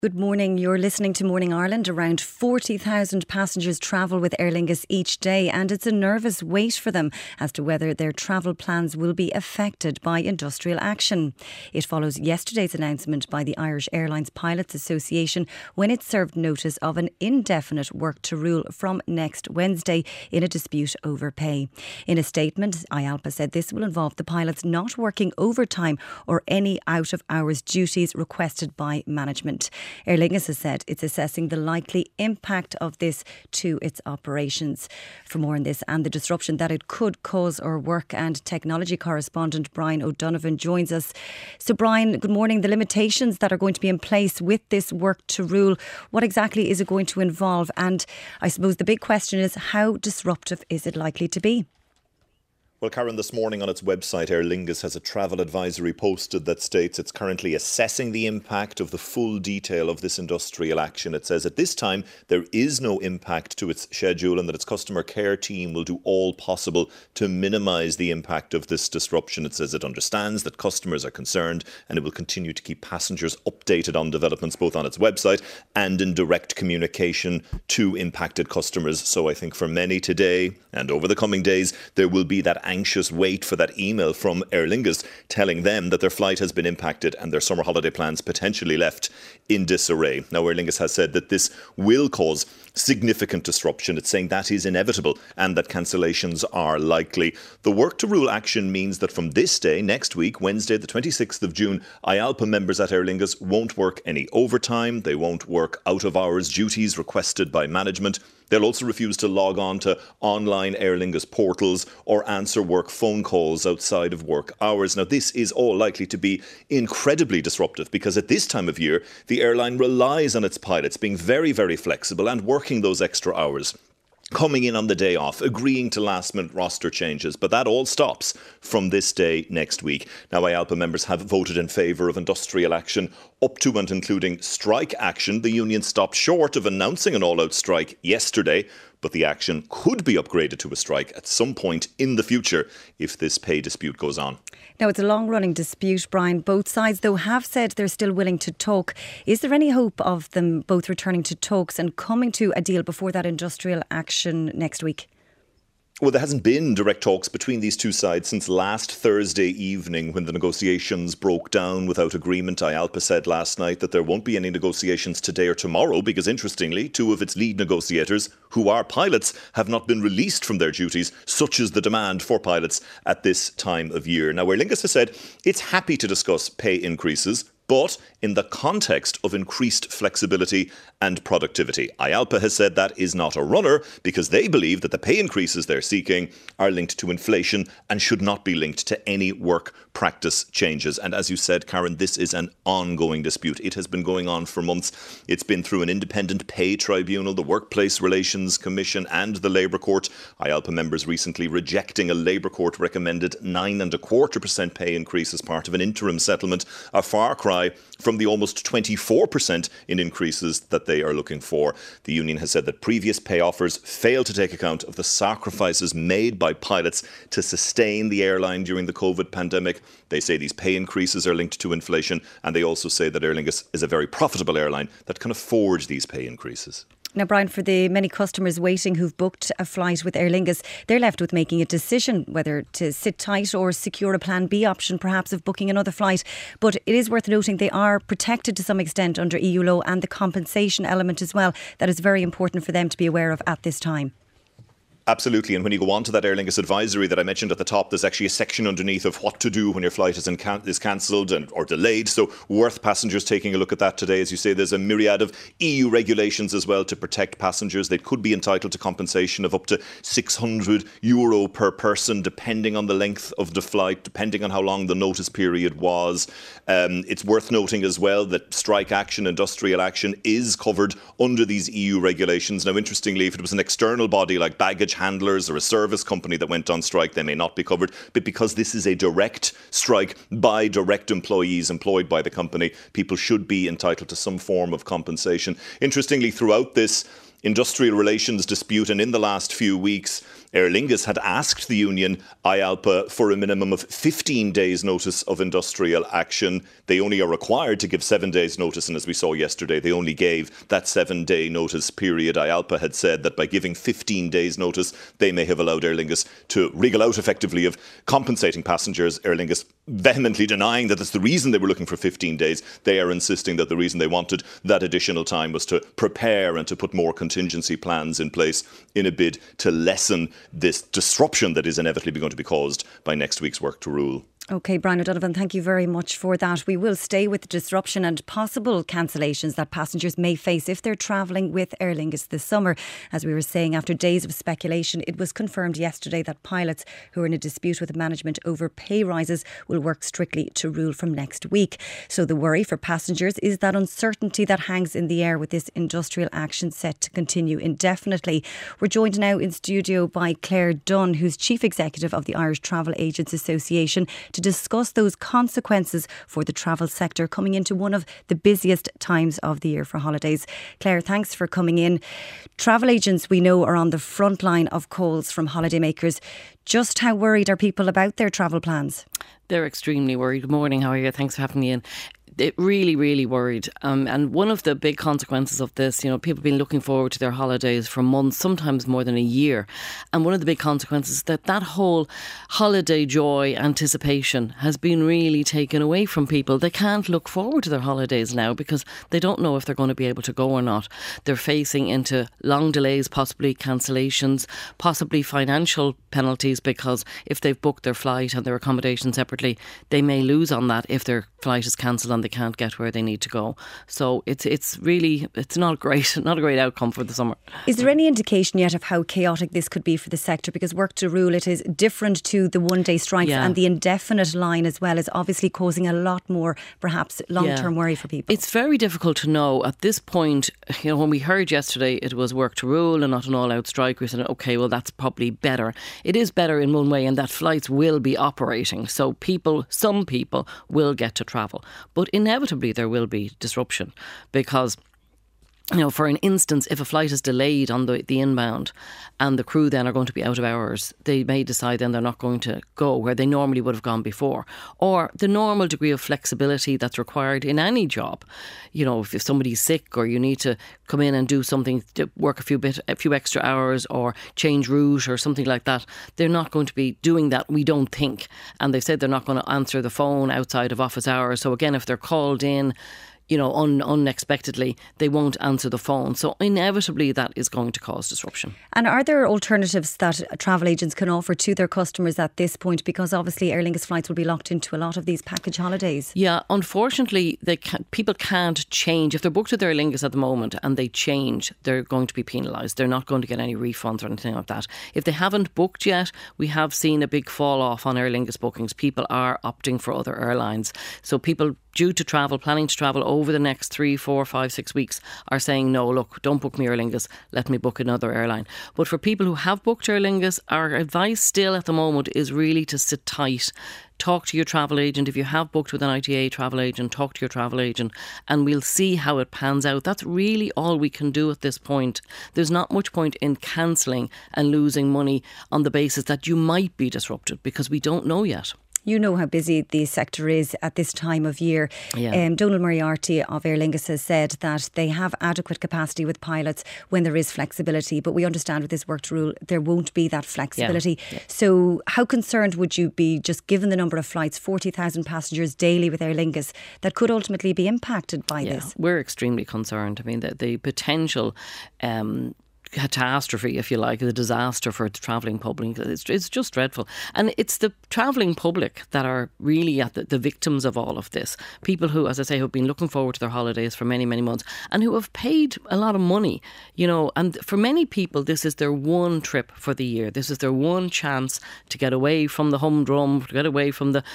Good morning. You're listening to Morning Ireland. Around 40,000 passengers travel with Aer Lingus each day, and it's a nervous wait for them as to whether their travel plans will be affected by industrial action. It follows yesterday's announcement by the Irish Airlines Pilots Association when it served notice of an indefinite work to rule from next Wednesday in a dispute over pay. In a statement, IALPA said this will involve the pilots not working overtime or any out-of-hours duties requested by management. Aer Lingus has said it's assessing the likely impact of this to its operations. For more on this and the disruption that it could cause, our work and technology correspondent Brian O'Donovan joins us. So Brian, good morning. The limitations that are going to be in place with this work to rule, what exactly is it going to involve? And I suppose the big question is, how disruptive is it likely to be? Well, Karen, this morning on its website, Aer Lingus has a travel advisory posted that states it's currently assessing the impact of the full detail of this industrial action. It says at this time there is no impact to its schedule and that its customer care team will do all possible to minimise the impact of this disruption. It says it understands that customers are concerned and it will continue to keep passengers updated on developments both on its website and in direct communication to impacted customers. So I think for many today and over the coming days, there will be that anxious wait for that email from Aer Lingus telling them that their flight has been impacted and their summer holiday plans potentially left in disarray. Now, Aer Lingus has said that this will cause significant disruption. It's saying that is inevitable and that cancellations are likely. The work to rule action means that from this day, next week, Wednesday, the 26th of June, IALPA members at Aer Lingus won't work any overtime. They won't work out-of-hours duties requested by management. They'll also refuse to log on to online Aer Lingus portals or answer work phone calls outside of work hours. Now, this is all likely to be incredibly disruptive because at this time of year, the airline relies on its pilots being very, very flexible and working those extra hours, coming in on the day off, agreeing to last-minute roster changes. But that all stops from this day next week. Now, IALPA members have voted in favour of industrial action up to and including strike action. The union stopped short of announcing an all-out strike yesterday, but the action could be upgraded to a strike at some point in the future if this pay dispute goes on. Now, it's a long-running dispute, Brian. Both sides, though, have said they're still willing to talk. Is there any hope of them both returning to talks and coming to a deal before that industrial action next week? Well, there hasn't been direct talks between these two sides since last Thursday evening when the negotiations broke down without agreement. IALPA said last night that there won't be any negotiations today or tomorrow because, interestingly, two of its lead negotiators, who are pilots, have not been released from their duties, such as the demand for pilots at this time of year. Now, Aer Lingus has said it's happy to discuss pay increases, but in the context of increased flexibility and productivity. IALPA has said that is not a runner because they believe that the pay increases they're seeking are linked to inflation and should not be linked to any work practice changes. And as you said, Karen, this is an ongoing dispute. It has been going on for months. It's been through an independent pay tribunal, the Workplace Relations Commission and the Labour Court. IALPA members recently rejecting a Labour Court recommended 9.25% pay increase as part of an interim settlement, a far cry from the almost 24% in increases that they are looking for. The union has said that previous pay offers fail to take account of the sacrifices made by pilots to sustain the airline during the COVID pandemic. They say these pay increases are linked to inflation, and they also say that Aer Lingus is a very profitable airline that can afford these pay increases. Now, Brian, for the many customers waiting who've booked a flight with Aer Lingus, they're left with making a decision whether to sit tight or secure a plan B option, perhaps, of booking another flight. But it is worth noting they are protected to some extent under EU law and the compensation element as well. That is very important for them to be aware of at this time. Absolutely. And when you go on to that Aer Lingus advisory that I mentioned at the top, there's actually a section underneath of what to do when your flight is cancelled or delayed. So worth passengers taking a look at that today. As you say, there's a myriad of EU regulations as well to protect passengers. They could be entitled to compensation of up to €600 per person, depending on the length of the flight, depending on how long the notice period was. It's worth noting as well that strike action, industrial action is covered under these EU regulations. Now, interestingly, if it was an external body like baggage handlers or a service company that went on strike, they may not be covered. But because this is a direct strike by direct employees employed by the company, people should be entitled to some form of compensation. Interestingly, throughout this industrial relations dispute and in the last few weeks, Aer Lingus had asked the union IALPA for a minimum of 15 days notice of industrial action. They only are required to give 7 days notice, and as we saw yesterday, they only gave that 7-day notice period. IALPA had said that by giving 15 days notice, they may have allowed Aer Lingus to wriggle out effectively of compensating passengers. Aer Lingus vehemently denying that that's the reason they were looking for 15 days. They are insisting that the reason they wanted that additional time was to prepare and to put more contingency plans in place in a bid to lessen this disruption that is inevitably going to be caused by next week's work to rule. OK, Brian O'Donovan, thank you very much for that. We will stay with the disruption and possible cancellations that passengers may face if they're travelling with Aer Lingus this summer. As we were saying, after days of speculation, it was confirmed yesterday that pilots who are in a dispute with management over pay rises will work strictly to rule from next week. So the worry for passengers is that uncertainty that hangs in the air with this industrial action set to continue indefinitely. We're joined now in studio by Claire Dunn, who's Chief Executive of the Irish Travel Agents Association, to discuss those consequences for the travel sector coming into one of the busiest times of the year for holidays. Claire, thanks for coming in. Travel agents, we know, are on the front line of calls from holidaymakers. Just how worried are people about their travel plans? They're extremely worried. Good morning, how are you? Thanks for having me in. It really, really worried. And one of the big consequences of this, people have been looking forward to their holidays for months, sometimes more than a year. And one of the big consequences is that whole holiday joy anticipation has been really taken away from people. They can't look forward to their holidays now because they don't know if they're going to be able to go or not. They're facing into long delays, possibly cancellations, possibly financial penalties, because if they've booked their flight and their accommodation separately, they may lose on that if their flight is cancelled and they can't get where they need to go. So it's not great, not a great outcome for the summer. Is there any indication yet of how chaotic this could be for the sector? Because work to rule, it is different to the one-day strikes, and the indefinite line as well is obviously causing a lot more, perhaps, long-term worry for people. It's very difficult to know at this point. When we heard yesterday it was work to rule and not an all-out strike, we said, OK, well, that's probably better. It is better in one way in that flights will be operating. So some people will get to travel. But inevitably there will be disruption because, for an instance, if a flight is delayed on the inbound and the crew then are going to be out of hours, they may decide then they're not going to go where they normally would have gone before. Or the normal degree of flexibility that's required in any job. If somebody's sick or you need to come in and do something, to work a few extra hours or change route or something like that, they're not going to be doing that, we don't think. And they've said they're not going to answer the phone outside of office hours. So again, if they're called in, unexpectedly, they won't answer the phone. So inevitably that is going to cause disruption. And are there alternatives that travel agents can offer to their customers at this point? Because obviously Aer Lingus flights will be locked into a lot of these package holidays. Yeah, unfortunately, people can't change. If they're booked with Aer Lingus at the moment and they change, they're going to be penalised. They're not going to get any refunds or anything like that. If they haven't booked yet, we have seen a big fall off on Aer Lingus bookings. People are opting for other airlines. So people due to travel, planning to travel over the next 3, 4, 5, 6 weeks are saying, no, look, don't book me Aer Lingus, let me book another airline. But for people who have booked Aer Lingus, our advice still at the moment is really to sit tight. Talk to your travel agent. If you have booked with an ITA travel agent, talk to your travel agent and we'll see how it pans out. That's really all we can do at this point. There's not much point in cancelling and losing money on the basis that you might be disrupted because we don't know yet. You know how busy the sector is at this time of year. Donal Moriarty of Aer Lingus has said that they have adequate capacity with pilots when there is flexibility. But we understand with this work to rule, there won't be that flexibility. So how concerned would you be, just given the number of flights, 40,000 passengers daily with Aer Lingus, that could ultimately be impacted by this? We're extremely concerned. I mean, the potential catastrophe, if you like, the disaster for the travelling public. It's just dreadful. And it's the travelling public that are really at the victims of all of this. People who, as I say, have been looking forward to their holidays for many, many months and who have paid a lot of money, and for many people, this is their one trip for the year. This is their one chance to get away from the humdrum, to get away from the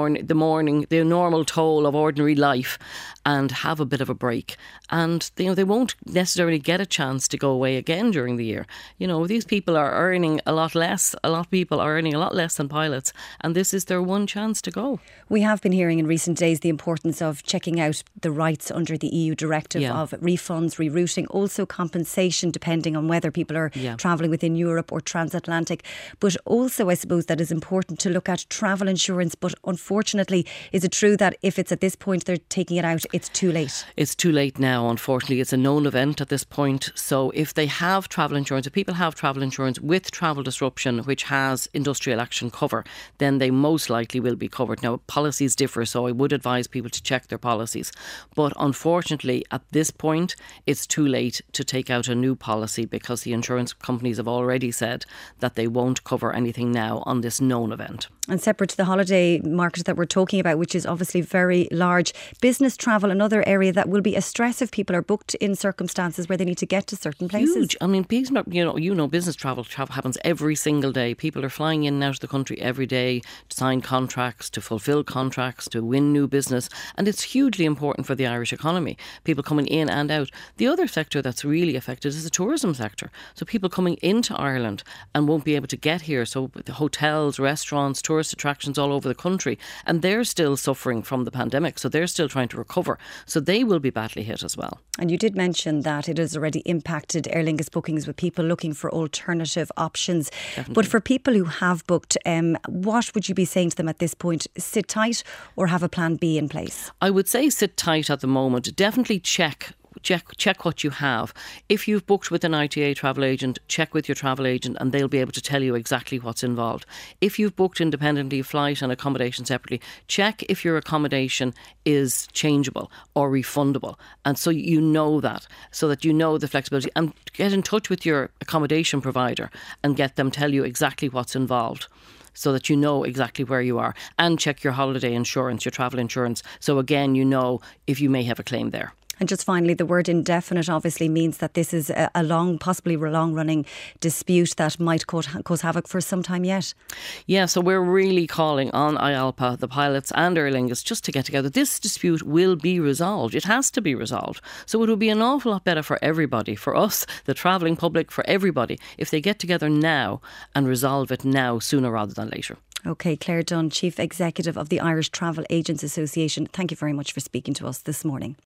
normal toll of ordinary life and have a bit of a break. And, they won't necessarily get a chance to go away again again during the year. You know, these people are earning a lot less. A lot of people are earning a lot less than pilots, and this is their one chance to go. We have been hearing in recent days the importance of checking out the rights under the EU directive of refunds, rerouting, also compensation depending on whether people are travelling within Europe or transatlantic. But also, I suppose, that is important to look at travel insurance. But unfortunately, is it true that if it's at this point they're taking it out, it's too late? It's too late now, unfortunately. It's a known event at this point. So if they have travel insurance, if people have travel insurance with travel disruption, which has industrial action cover, then they most likely will be covered. Now, policies differ, so I would advise people to check their policies. But unfortunately, at this point, it's too late to take out a new policy because the insurance companies have already said that they won't cover anything now on this known event. And separate to the holiday market that we're talking about, which is obviously very large, business travel, another area that will be a stress if people are booked in circumstances where they need to get to certain places. Huge. I mean, business travel happens every single day. People are flying in and out of the country every day to sign contracts, to fulfil contracts, to win new business. And it's hugely important for the Irish economy. People coming in and out. The other sector that's really affected is the tourism sector. So people coming into Ireland and won't be able to get here. So the hotels, restaurants, tourist attractions all over the country, and they're still suffering from the pandemic, so they're still trying to recover, so they will be badly hit as well. And you did mention that it has already impacted Aer Lingus bookings with people looking for alternative options. Definitely. But for people who have booked, what would you be saying to them at this point? Sit tight or have a plan B in place? I would say sit tight at the moment. Definitely check what you have. If you've booked with an ITA travel agent, check with your travel agent and they'll be able to tell you exactly what's involved. If you've booked independently, flight and accommodation separately, check if your accommodation is changeable or refundable. And so you know that, so that you know the flexibility, and get in touch with your accommodation provider and get them tell you exactly what's involved, so that you know exactly where you are. And check your holiday insurance, your travel insurance, so again you know if you may have a claim there. And just finally, the word indefinite obviously means that this is possibly long-running dispute that might cause havoc for some time yet. Yeah, so we're really calling on IALPA, the pilots and Aer Lingus just to get together. This dispute will be resolved. It has to be resolved. So it would be an awful lot better for everybody, for us, the travelling public, for everybody, if they get together now and resolve it now sooner rather than later. OK, Claire Dunn, Chief Executive of the Irish Travel Agents Association, thank you very much for speaking to us this morning.